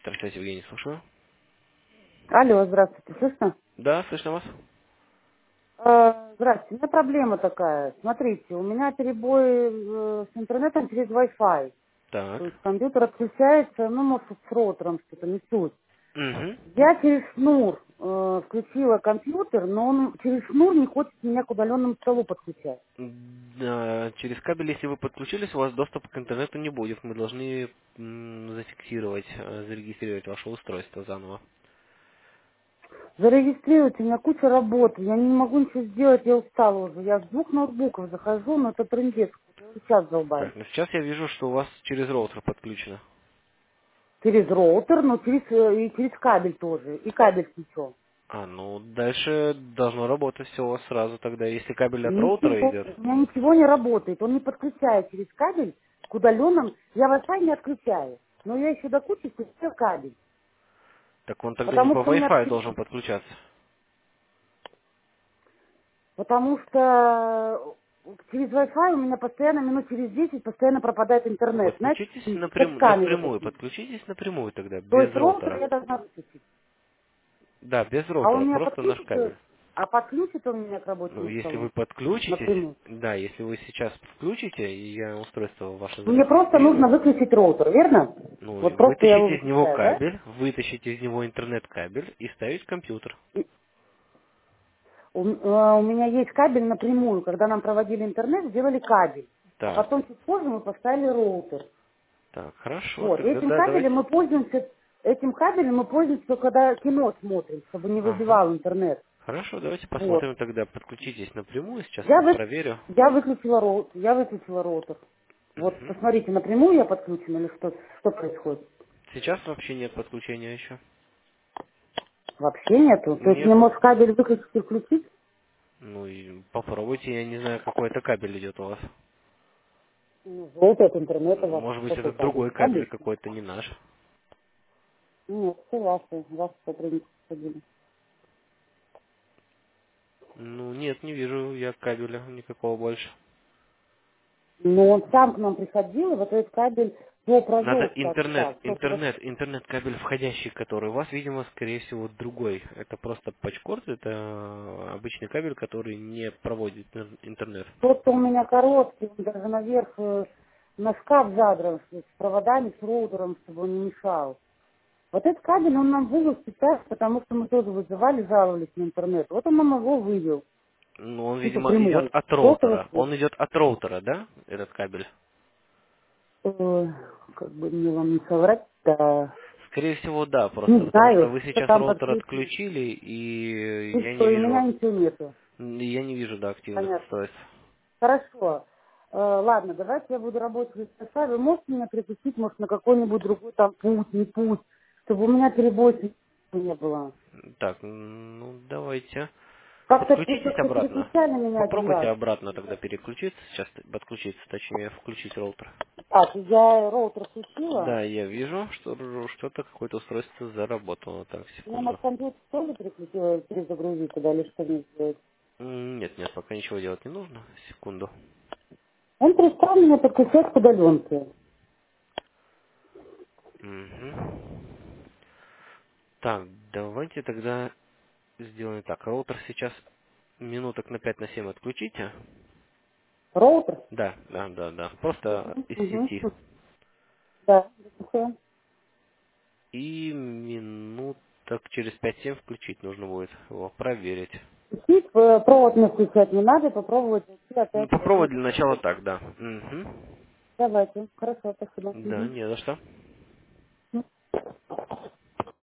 Здравствуйте, Евгений, слушаю. Алло, здравствуйте, слышно? Да, слышно вас. Здравствуйте, у меня проблема такая. Смотрите, у меня перебой с интернетом через Wi-Fi. Так. То есть компьютер отключается, ну, может, с роутером что-то, не суть. Угу. Я через шнур включила компьютер, но он через шнур не хочет меня к удаленному столу подключать. Да, через кабель, если вы подключились, у вас доступа к интернету не будет. Мы должны зафиксировать, зарегистрировать ваше устройство заново. Зарегистрировать, у меня куча работы, я не могу ничего сделать, я устала уже. Я с 2 ноутбуков захожу, но это трындец, я сейчас долбаюсь. Так, ну сейчас я вижу, что у вас через роутер подключено. Через роутер, но и через кабель тоже, и кабель включен. Ну дальше должно работать все у вас сразу тогда, если кабель от роутера Ничего, идет. у меня ничего не работает. Он не подключает через кабель к удаленным. Я Wi-Fi не отключаю. Но я еще до кучи включаю кабель. Так он тогда не Потому по что у меня Wi-Fi должен подключаться. потому что через Wi-Fi у меня постоянно минут через 10 постоянно пропадает интернет. Знаете, Подключитесь скачками вот напрямую, такими. подключитесь напрямую тогда, То без есть роутер роутера. я должна выключить. Да, без А он роутера, меня просто наш подключит, кабель. подключит он меня к Ну, рабочему если столу вы подключитесь, напрямую. да, если вы сейчас включите, и я устройство ваше Мне просто нужно зарегистрирую, выключить роутер, верно? ну, и Вот просто я его вытащите из него выключаю, да? кабель, вытащите из него интернет-кабель и ставить в компьютер. У меня есть кабель напрямую. Когда нам проводили интернет, сделали кабель. А Так, потом чуть позже мы поставили роутер. так, хорошо, Вот. тогда да, давайте. Этим кабелем мы пользуемся, только когда кино смотрим, чтобы не Ага, выбивал интернет. хорошо, давайте Вот. посмотрим тогда, подключитесь напрямую, сейчас Я, я вы- проверю. я выключила роутер. Вот, Мгм. посмотрите, напрямую я подключена или что происходит? Сейчас вообще нет подключения еще. Вообще нету. То есть мне Нету. может кабель выключить и включить? Ну и попробуйте, я не знаю, какой это кабель идет у вас. Ну, желтый от интернета ваш Может быть, это какой кабель? другой кабель Кабель? какой-то, не наш. Нет, все ваши сотрудники ходили. Ну, нет, не вижу я кабеля никакого больше. Но он сам к нам приходил, и вот этот кабель до Надо провел так интернет, так. интернет-кабель входящий, который у вас, видимо, скорее всего, другой. Это просто патчкорд, это обычный кабель, который не проводит интернет. Тот-то у меня короткий, он даже наверх на шкаф задран с проводами, с роутером, чтобы он не мешал. Вот этот кабель он нам вывел сейчас, потому что мы тоже вызывали, жаловались на интернет. Вот он нам его вывел, Ну, он, типа видимо, идет прямой. от Желтого роутера. цвета. Он идет от роутера, да, этот кабель? Как бы мне вам не соврать, да. Скорее всего, да, Не просто потому что знаю, вы что сейчас там роутер подключили. отключили, и И я не что, и у вижу, меня ничего нету. я не вижу, да, активных Понятно. устройств. Хорошо. Ладно, давайте я буду работать в Wi-Fi. Вы можете меня переключить, может, на какой-нибудь другой там путь, не путь, чтобы у меня перебоев не было. Так, ну, давайте. Как-то Подключитесь обратно. переключали меня один Попробуйте раз. обратно тогда переключиться. Сейчас подключиться, точнее, включить роутер. Так, я роутер включила. Да, я вижу, что что-то какое-то устройство заработало. Так, Я секунду. на компьютер тоже переключила, перезагрузить туда, или что мне сделать? Нет, нет, пока ничего делать не нужно. Секунду. Он перестал меня подключать к удаленке. Мгм. Так, давайте тогда сделаем так. Роутер сейчас минуток на 5 на 7 отключите. Роутер? Да, да, да, да. Просто из Угу. сети. Да. Всё. И минуток через 5-7 включить нужно будет его, проверить. Включить, провод мне включать не надо, попробовать найти Ну, опять попробовать логин. для начала так, да. Мгм. Давайте. Хорошо, спасибо. Да, Мгм. не за что.